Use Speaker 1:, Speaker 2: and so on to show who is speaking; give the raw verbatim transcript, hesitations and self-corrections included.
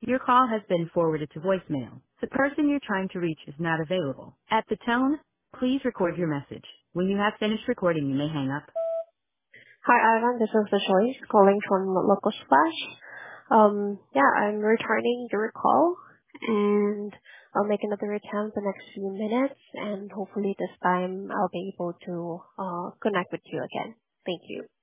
Speaker 1: Your call has been forwarded to voicemail. The person you're trying to reach is not available. At the tone, please record your message. When you have finished recording, you may hang up.
Speaker 2: Hi, Ivan. This is the choice calling from Local Splash. Um, yeah, I'm returning your call, and I'll make another attempt the next few minutes, and hopefully this time I'll be able to uh, connect with you again. Thank you.